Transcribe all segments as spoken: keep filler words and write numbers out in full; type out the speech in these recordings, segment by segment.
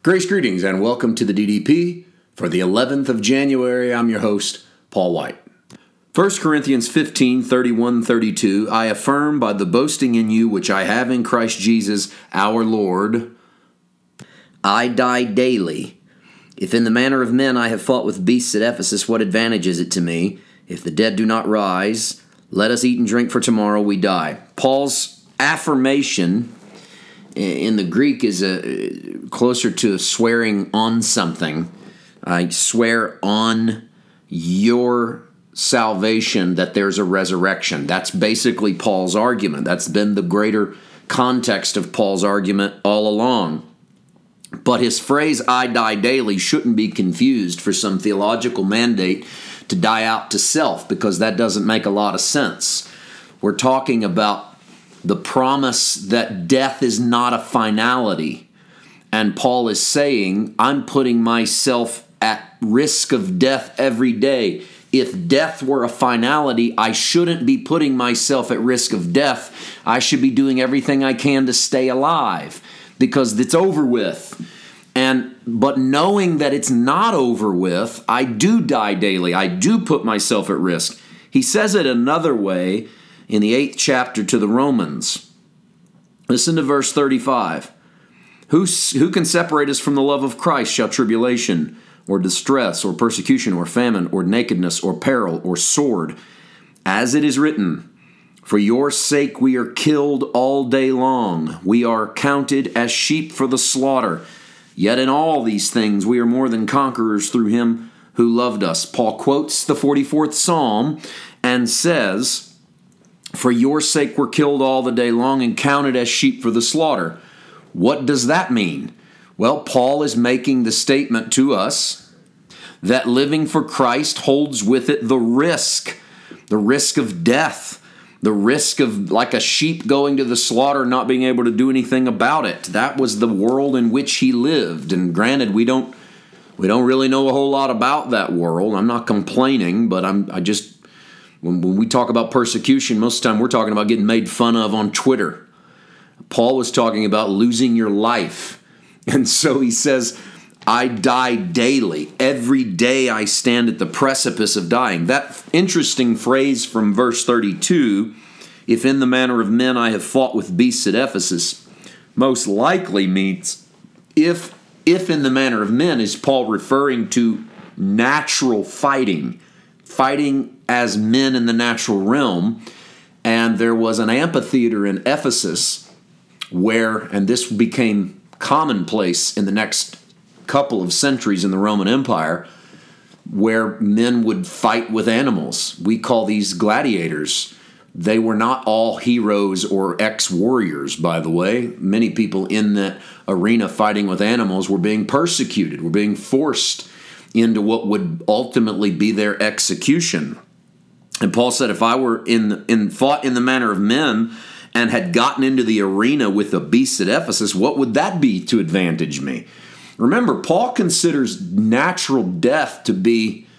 Grace greetings and welcome to the D D P for the eleventh of January. I'm your host, Paul White. First Corinthians fifteen, thirty-one, thirty-two, I affirm by the boasting in you which I have in Christ Jesus our Lord, I die daily. If in the manner of men I have fought with beasts at Ephesus, what advantage is it to me? If the dead do not rise, let us eat and drink, for tomorrow we die. Paul's affirmation in the Greek is a, closer to swearing on something. I swear on your salvation that there's a resurrection. That's basically Paul's argument. That's been the greater context of Paul's argument all along. But his phrase, I die daily, shouldn't be confused for some theological mandate to die out to self, because that doesn't make a lot of sense. We're talking about the promise that death is not a finality. And Paul is saying, I'm putting myself at risk of death every day. If death were a finality, I shouldn't be putting myself at risk of death. I should be doing everything I can to stay alive, because it's over with. And but knowing that it's not over with, I do die daily. I do put myself at risk. He says it another way in the eighth chapter to the Romans. Listen to verse thirty-five. Who, who can separate us from the love of Christ? Shall tribulation, or distress, or persecution, or famine, or nakedness, or peril, or sword? As it is written, for your sake we are killed all day long. We are counted as sheep for the slaughter. Yet in all these things we are more than conquerors through him who loved us. Paul quotes the forty-fourth Psalm and says, for your sake we're killed all the day long and counted as sheep for the slaughter. What does that mean? Well, Paul is making the statement to us that living for Christ holds with it the risk, the risk of death, the risk of like a sheep going to the slaughter, not being able to do anything about it. That was the world in which he lived. And granted, we don't we don't really know a whole lot about that world. I'm not complaining, but I'm I just when, when we talk about persecution, most of the time we're talking about getting made fun of on Twitter. Paul was talking about losing your life. And so he says, I die daily. Every day I stand at the precipice of dying. That interesting phrase from verse thirty-two, if in the manner of men I have fought with beasts at Ephesus, most likely means if, if in the manner of men, is Paul referring to natural fighting, fighting as men in the natural realm. And there was an amphitheater in Ephesus where, and this became commonplace in the next couple of centuries in the Roman Empire, where men would fight with animals. We call these gladiators. They were not all heroes or ex-warriors, by the way. Many people in that arena fighting with animals were being persecuted, were being forced into what would ultimately be their execution. And Paul said, if I were in, in fought in the manner of men and had gotten into the arena with the beasts at Ephesus, what would that be to advantage me? Remember, Paul considers natural death to be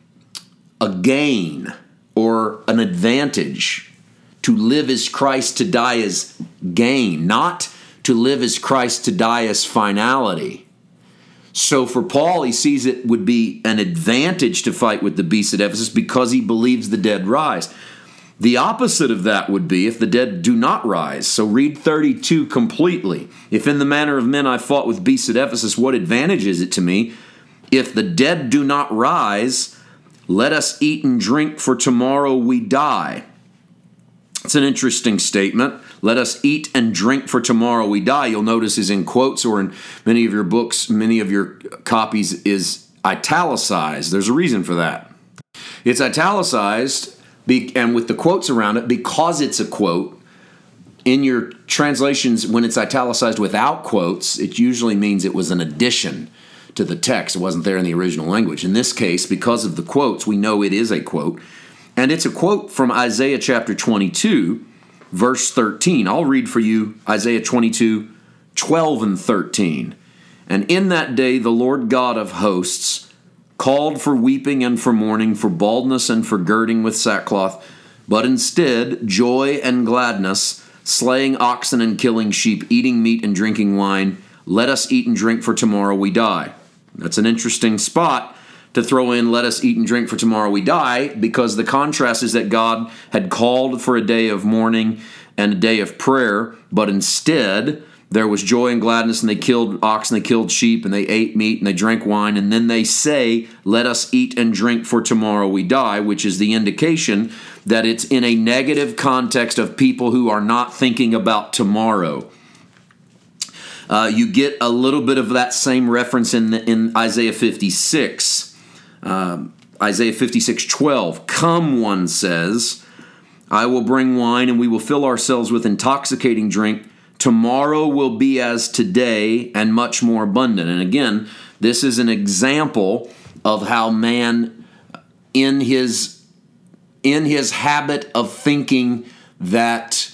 a gain or an advantage. To live as Christ, to die as gain, not to live as Christ, to die as finality. So for Paul, he sees it would be an advantage to fight with the beasts at Ephesus because he believes the dead rise. The opposite of that would be if the dead do not rise. So read thirty-two completely. If in the manner of men I fought with beasts at Ephesus, what advantage is it to me? If the dead do not rise, let us eat and drink, for tomorrow we die. It's an interesting statement. Let us eat and drink, for tomorrow we die. You'll notice is in quotes, or in many of your books, many of your copies is italicized. There's a reason for that. It's italicized and with the quotes around it because it's a quote. In your translations, when it's italicized without quotes, it usually means it was an addition to the text. It wasn't there in the original language. In this case, because of the quotes, we know it is a quote. And it's a quote from Isaiah chapter twenty-two, verse thirteen. I'll read for you Isaiah twenty-two, twelve and thirteen. And in that day the Lord God of hosts called for weeping and for mourning, for baldness and for girding with sackcloth, but instead joy and gladness, slaying oxen and killing sheep, eating meat and drinking wine, let us eat and drink for tomorrow we die. That's an interesting spot to throw in, let us eat and drink for tomorrow we die, because the contrast is that God had called for a day of mourning and a day of prayer, but instead there was joy and gladness, and they killed oxen, they killed sheep, and they ate meat, and they drank wine, and then they say, let us eat and drink for tomorrow we die, which is the indication that it's in a negative context of people who are not thinking about tomorrow. Uh, you get a little bit of that same reference in, the, in Isaiah fifty-six. Um, Isaiah fifty-six twelve, come, one says, I will bring wine and we will fill ourselves with intoxicating drink. Tomorrow will be as today and much more abundant. And again, this is an example of how man in his, in his habit of thinking that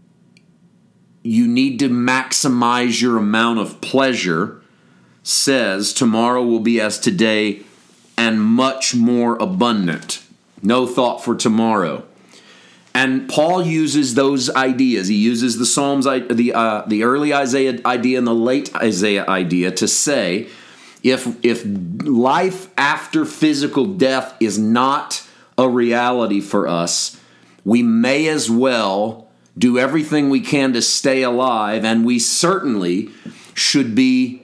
you need to maximize your amount of pleasure says tomorrow will be as today and much more abundant. No thought for tomorrow. And Paul uses those ideas. He uses the Psalms, the uh, the early Isaiah idea and the late Isaiah idea to say, if if life after physical death is not a reality for us, we may as well do everything we can to stay alive, and we certainly should be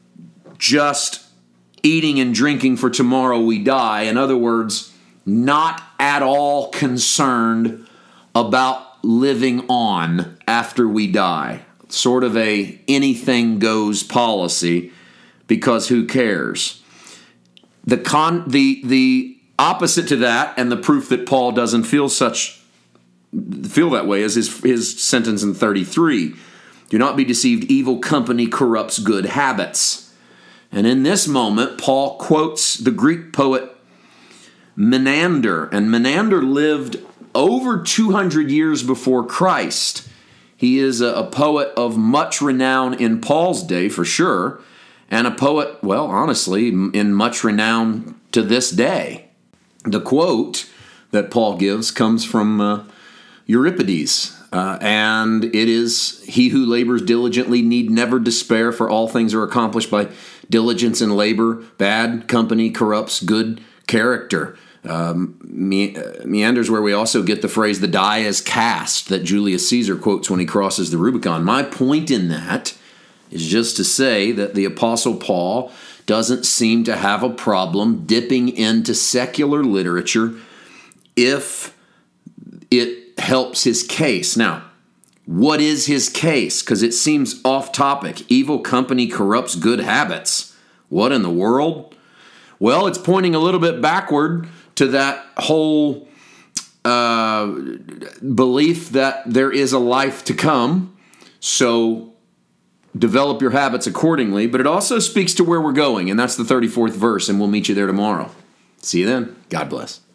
just eating and drinking for tomorrow we die. In other words, not at all concerned about living on after we die. Sort of a anything goes policy, because who cares? The con the the opposite to that, and the proof that Paul doesn't feel such feel that way, is his his sentence in thirty-three. Do not be deceived, evil company corrupts good habits. And in this moment, Paul quotes the Greek poet Menander. And Menander lived over two hundred years before Christ. He is a, a poet of much renown in Paul's day, for sure, and a poet, well, honestly, in much renown to this day. The quote that Paul gives comes from uh, Euripides. Uh, and it is, he who labors diligently need never despair, for all things are accomplished by diligence and labor. Bad company corrupts good character. Um, me, uh, meanders where we also get the phrase, the die is cast, that Julius Caesar quotes when he crosses the Rubicon. My point in that is just to say that the Apostle Paul doesn't seem to have a problem dipping into secular literature if it helps his case. Now, what is his case? Because it seems off topic. Evil company corrupts good habits. What in the world? Well, it's pointing a little bit backward to that whole uh, belief that there is a life to come. So develop your habits accordingly. But it also speaks to where we're going, and that's the thirty-fourth verse, and we'll meet you there tomorrow. See you then. God bless.